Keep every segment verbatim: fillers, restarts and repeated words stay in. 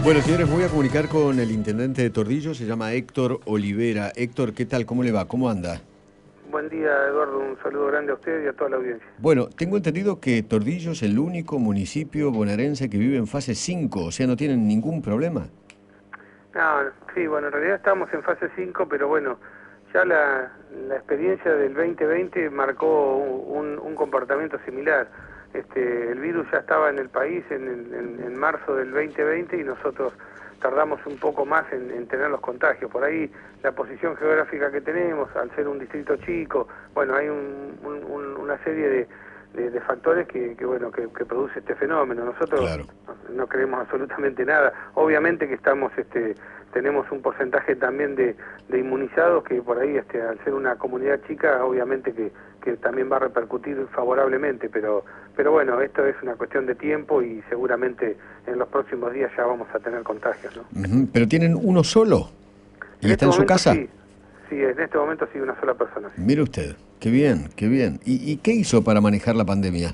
Bueno, señores, voy a comunicar con el intendente de Tordillo, se llama Héctor Olivera. Héctor, ¿qué tal? ¿Cómo le va? ¿Cómo anda? Buen día, Eduardo. Un saludo grande a usted y a toda la audiencia. Bueno, tengo entendido que Tordillo es el único municipio bonaerense que vive en fase cinco, o sea, no tienen ningún problema. No, sí, bueno, en realidad estamos en fase cinco, pero bueno, ya la, la experiencia del veinte veinte marcó un, un comportamiento similar. Este, el virus ya estaba en el país en, en, en marzo del veinte veinte y nosotros tardamos un poco más en, en tener los contagios. Por ahí la posición geográfica que tenemos, al ser un distrito chico, bueno, hay un, un, una serie de, de, de factores que, que bueno que, que produce este fenómeno. Nosotros Claro. no, no creemos absolutamente nada. Obviamente que estamos este tenemos un porcentaje también de, de inmunizados que por ahí este al ser una comunidad chica obviamente que, que también va a repercutir favorablemente, pero pero bueno, esto es una cuestión de tiempo y seguramente en los próximos días ya vamos a tener contagios, ¿no? Ujú, ¿pero tienen uno solo? ¿Y En está este en su momento casa? sí, sí, en este momento sí una sola persona. Sí. Mire usted, qué bien, qué bien. ¿Y, y qué hizo para manejar la pandemia?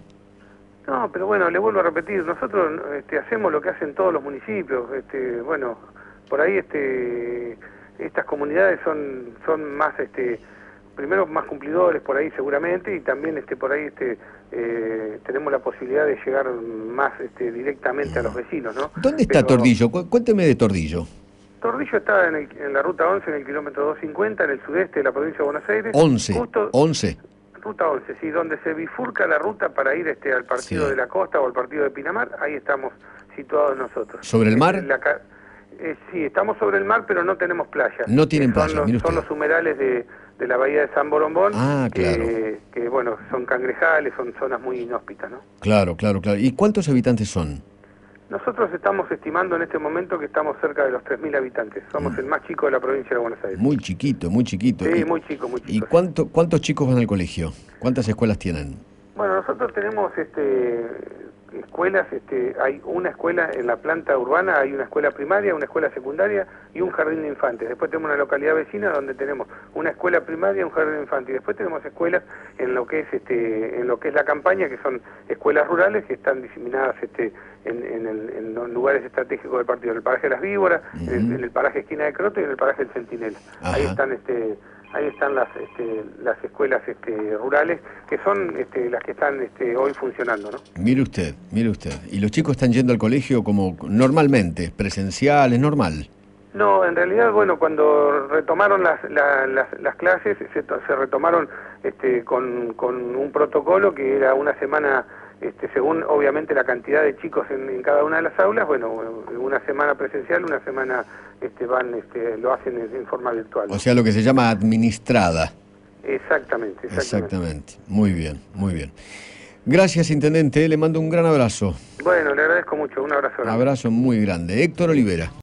No, pero bueno, le vuelvo a repetir, nosotros este, hacemos lo que hacen todos los municipios, este, bueno, por ahí este, estas comunidades son, son más, este, primero más cumplidores por ahí seguramente y también este, por ahí este, eh, tenemos la posibilidad de llegar más este, directamente a los vecinos, ¿no? ¿Dónde está Pero Tordillo? Cu- Cuénteme de Tordillo. Tordillo está en, el, en la ruta once, en el kilómetro doscientos cincuenta, en el sudeste de la provincia de Buenos Aires. once, Justo, once. Ruta once, sí, donde se bifurca la ruta para ir este al partido Sí. de la costa o al partido de Pinamar, ahí estamos situados nosotros. ¿Sobre el mar? Este, la ca- eh, sí, estamos sobre el mar, pero no tenemos playas. No tienen Eh, son playa, los, mire son usted. los humedales de, de la bahía de San Borombón, Ah, que, claro. que bueno, son cangrejales, son zonas muy inhóspitas, ¿no? Claro, claro, claro. ¿Y cuántos habitantes son? Nosotros estamos estimando en este momento que estamos cerca de los tres mil habitantes. Somos Mm. el más chico de la provincia de Buenos Aires. Muy chiquito, muy chiquito. Sí, ¿Y, muy chico, muy chico. ¿y sí. cuánto, cuántos chicos van al colegio? ¿Cuántas escuelas tienen? Bueno, nosotros tenemos este, escuelas, este, hay una escuela en la planta urbana, hay una escuela primaria, una escuela secundaria y un jardín de infantes. Después tenemos una localidad vecina donde tenemos una escuela primaria, un jardín de infantes. Y después tenemos escuelas en lo que es este, en lo que es la campaña, que son escuelas rurales que están diseminadas este, en, en, el, en los lugares estratégicos del partido, en el paraje de las Víboras, Uh-huh. en, el, en el paraje Esquina de Croto y en el paraje del Centinela. Ajá. Ahí están este Ahí están las este, las escuelas este, rurales, que son este, las que están este, hoy funcionando, ¿no? Mire usted, mire usted. ¿Y los chicos están yendo al colegio como normalmente, presenciales, normal? No, en realidad, bueno, cuando retomaron las, la, las, las clases, se, se retomaron este, con, con un protocolo que era una semana, este, según obviamente la cantidad de chicos en, en cada una de las aulas, bueno, una semana presencial, una semana este, van, este, lo hacen en, en forma virtual. O sea, lo que se llama administrada. Exactamente, exactamente. Exactamente. Muy bien, muy bien. Gracias, intendente. Le mando un gran abrazo. Bueno, le agradezco mucho. Un abrazo. Abrazo muy grande. Héctor Olivera.